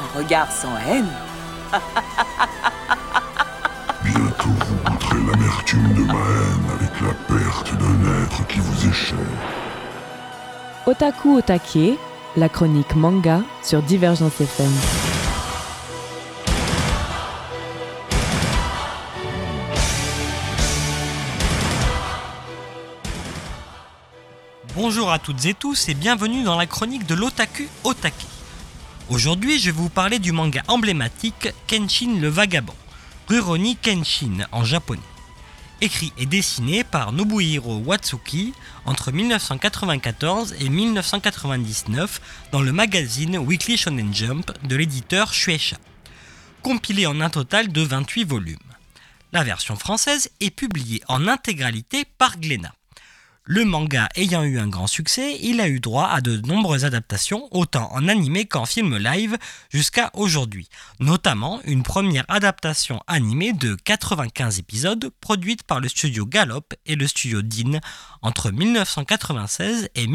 regard sans haine. Bientôt vous goûterez l'amertume de ma haine avec la perte d'un être qui vous est cher. Otaku Otake, la chronique manga sur Divergence FM. Bonjour à toutes et tous et bienvenue dans la chronique de l'Otaku Otake. Aujourd'hui, je vais vous parler du manga emblématique Kenshin le Vagabond, Rurouni Kenshin en japonais. Écrit et dessiné par Nobuhiro Watsuki entre 1994 et 1999 dans le magazine Weekly Shonen Jump de l'éditeur Shueisha. Compilé en un total de 28 volumes. La version française est publiée en intégralité par Glénat. Le manga ayant eu un grand succès, il a eu droit à de nombreuses adaptations, autant en animé qu'en film live jusqu'à aujourd'hui, notamment une première adaptation animée de 95 épisodes produite par le studio Gallop et le studio Dean entre 1996 et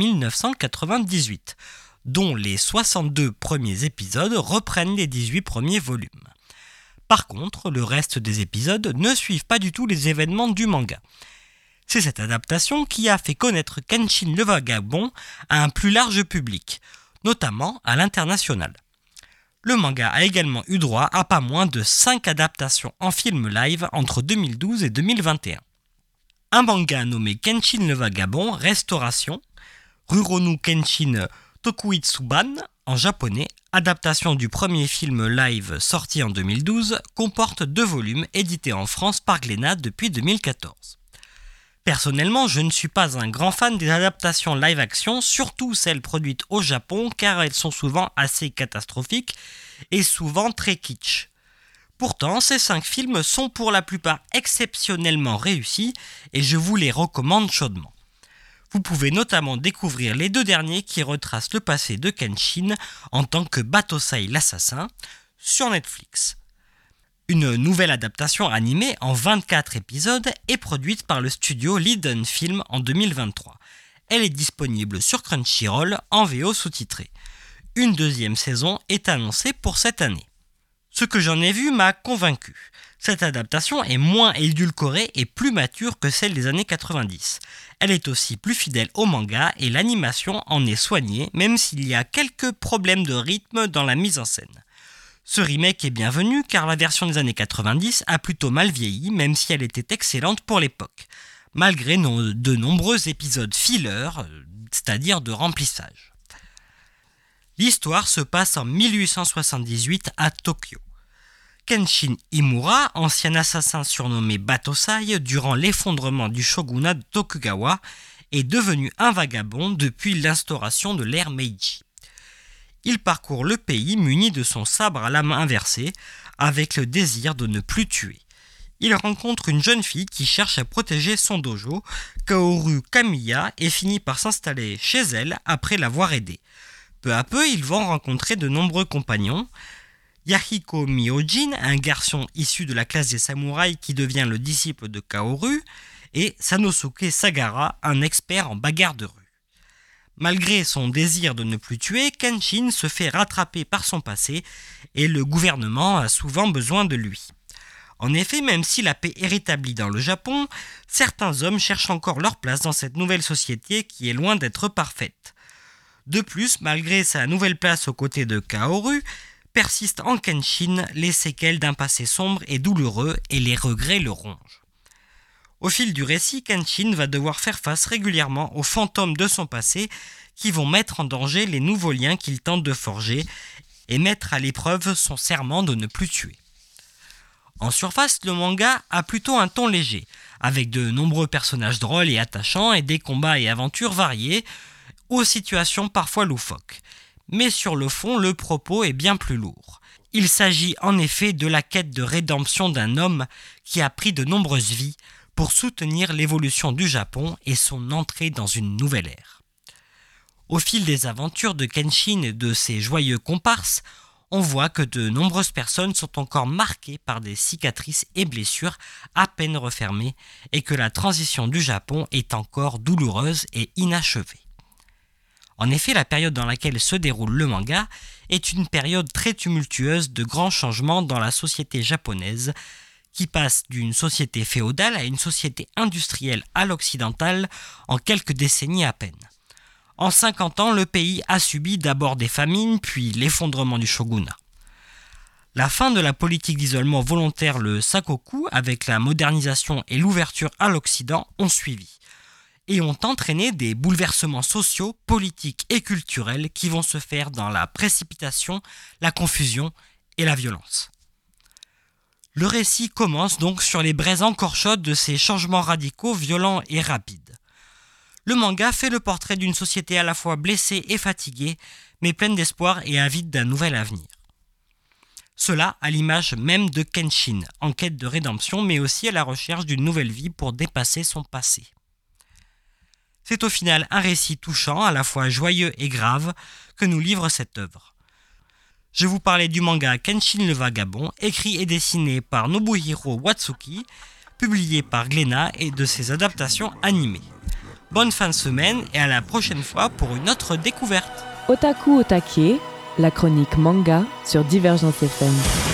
1998, dont les 62 premiers épisodes reprennent les 18 premiers volumes. Par contre, le reste des épisodes ne suivent pas du tout les événements du manga. C'est cette adaptation qui a fait connaître Kenshin le Vagabond à un plus large public, notamment à l'international. Le manga a également eu droit à pas moins de 5 adaptations en film live entre 2012 et 2021. Un manga nommé Kenshin le Vagabond Restauration, Rurouni Kenshin Tokuitsuban en japonais, adaptation du premier film live sorti en 2012, comporte 2 volumes édités en France par Glénat depuis 2014. Personnellement, je ne suis pas un grand fan des adaptations live-action, surtout celles produites au Japon, car elles sont souvent assez catastrophiques et souvent très kitsch. Pourtant, ces 5 films sont pour la plupart exceptionnellement réussis et je vous les recommande chaudement. Vous pouvez notamment découvrir les 2 derniers qui retracent le passé de Kenshin en tant que Batosai l'assassin sur Netflix. Une nouvelle adaptation animée en 24 épisodes est produite par le studio Liden Film en 2023. Elle est disponible sur Crunchyroll en VO sous-titré. Une 2e saison est annoncée pour cette année. Ce que j'en ai vu m'a convaincu. Cette adaptation est moins édulcorée et plus mature que celle des années 90. Elle est aussi plus fidèle au manga et l'animation en est soignée, même s'il y a quelques problèmes de rythme dans la mise en scène. Ce remake est bienvenu car la version des années 90 a plutôt mal vieilli, même si elle était excellente pour l'époque, malgré de nombreux épisodes filler, c'est-à-dire de remplissage. L'histoire se passe en 1878 à Tokyo. Kenshin Imura, ancien assassin surnommé Batosai durant l'effondrement du shogunat de Tokugawa, est devenu un vagabond depuis l'instauration de l'ère Meiji. Il parcourt le pays muni de son sabre à la main inversée, avec le désir de ne plus tuer. Il rencontre une jeune fille qui cherche à protéger son dojo, Kaoru Kamiya, et finit par s'installer chez elle après l'avoir aidée. Peu à peu, ils vont rencontrer de nombreux compagnons. Yahiko Myojin, un garçon issu de la classe des samouraïs qui devient le disciple de Kaoru, et Sanosuke Sagara, un expert en bagarre de rue. Malgré son désir de ne plus tuer, Kenshin se fait rattraper par son passé et le gouvernement a souvent besoin de lui. En effet, même si la paix est rétablie dans le Japon, certains hommes cherchent encore leur place dans cette nouvelle société qui est loin d'être parfaite. De plus, malgré sa nouvelle place aux côtés de Kaoru, persistent en Kenshin les séquelles d'un passé sombre et douloureux et les regrets le rongent. Au fil du récit, Kenshin va devoir faire face régulièrement aux fantômes de son passé qui vont mettre en danger les nouveaux liens qu'il tente de forger et mettre à l'épreuve son serment de ne plus tuer. En surface, le manga a plutôt un ton léger, avec de nombreux personnages drôles et attachants et des combats et aventures variés, aux situations parfois loufoques. Mais sur le fond, le propos est bien plus lourd. Il s'agit en effet de la quête de rédemption d'un homme qui a pris de nombreuses vies pour soutenir l'évolution du Japon et son entrée dans une nouvelle ère. Au fil des aventures de Kenshin et de ses joyeux comparses, on voit que de nombreuses personnes sont encore marquées par des cicatrices et blessures à peine refermées et que la transition du Japon est encore douloureuse et inachevée. En effet, la période dans laquelle se déroule le manga est une période très tumultueuse de grands changements dans la société japonaise, qui passe d'une société féodale à une société industrielle à l'occidentale en quelques décennies à peine. En 50 ans, le pays a subi d'abord des famines, puis l'effondrement du shogunat. La fin de la politique d'isolement volontaire, le Sakoku, avec la modernisation et l'ouverture à l'Occident, ont suivi et ont entraîné des bouleversements sociaux, politiques et culturels qui vont se faire dans la précipitation, la confusion et la violence. Le récit commence donc sur les braises encore chaudes de ces changements radicaux, violents et rapides. Le manga fait le portrait d'une société à la fois blessée et fatiguée, mais pleine d'espoir et avide d'un nouvel avenir. Cela à l'image même de Kenshin, en quête de rédemption, mais aussi à la recherche d'une nouvelle vie pour dépasser son passé. C'est au final un récit touchant, à la fois joyeux et grave, que nous livre cette œuvre. Je vous parlais du manga Kenshin le Vagabond, écrit et dessiné par Nobuhiro Watsuki, publié par Glénat et de ses adaptations animées. Bonne fin de semaine et à la prochaine fois pour une autre découverte. Otaku Otake, la chronique manga sur Divergence FM.